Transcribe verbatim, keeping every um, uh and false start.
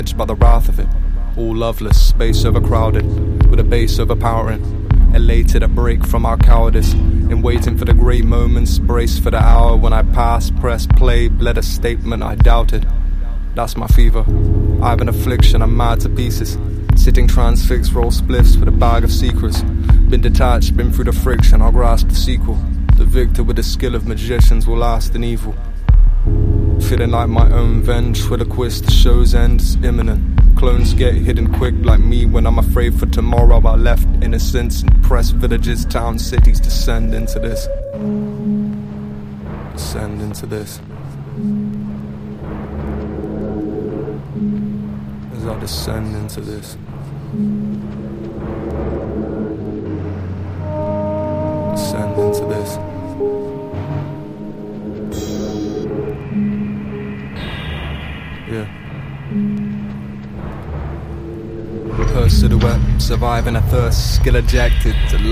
by the wrath of it. All loveless, space overcrowded, with a bass overpowering. Elated at break from our cowardice, in waiting for the great moments, braced for the hour when I pass, press play, bled a statement I doubted. That's my fever. I have an affliction, I'm mad to pieces. Sitting transfixed, roll spliffs with a bag of secrets. Been detached, been through the friction, I'll grasp the sequel. The victor with the skill of magicians will last in evil. Feeling like my own venge, with a quest, the show's end is imminent. Clones get hidden quick like me when I'm afraid for tomorrow. I left innocence and pressed villages, towns, cities, descend into this. Descend into this. As I descend into this. Descend into this. Yeah. Her silhouette, surviving a thirst, skill ejected to